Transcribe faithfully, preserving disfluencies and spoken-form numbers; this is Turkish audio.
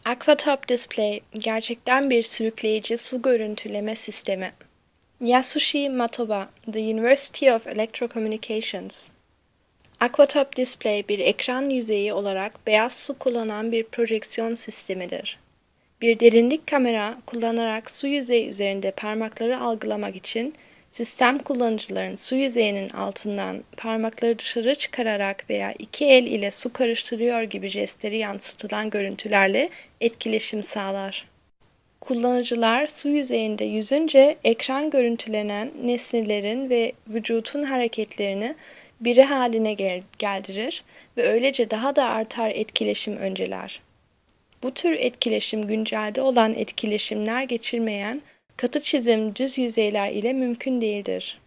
Aquatop Display, gerçekten bir sürükleyici su görüntüleme sistemi. Yasushi Matoba, The University of Electrocommunications. Aquatop Display bir ekran yüzeyi olarak beyaz su kullanan bir projeksiyon sistemidir. Bir derinlik kamera kullanarak su yüzeyi üzerinde parmakları algılamak için sistem kullanıcıların su yüzeyinin altından parmakları dışarı çıkararak veya iki el ile su karıştırıyor gibi jestleri yansıtılan görüntülerle etkileşim sağlar. Kullanıcılar su yüzeyinde yüzünce ekran görüntülenen nesnelerin ve vücutun hareketlerini biri haline gel- geldirir ve öylece daha da artar etkileşim önceler. Bu tür etkileşim güncelde olan etkileşimler geçirmeyen katı çizim düz yüzeyler ile mümkün değildir.